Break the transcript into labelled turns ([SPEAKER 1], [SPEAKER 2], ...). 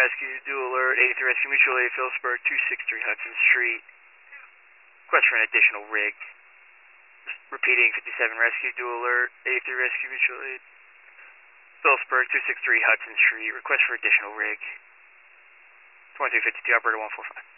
[SPEAKER 1] Rescue, dual alert, 83 Rescue Mutual Aid, Phillipsburg, 263 Hudson Street. Request for an additional rig. Repeating, 57 Rescue, dual alert, 83 Rescue Mutual Aid, Phillipsburg, 263 Hudson Street. Request for additional rig. 2352, operator 145.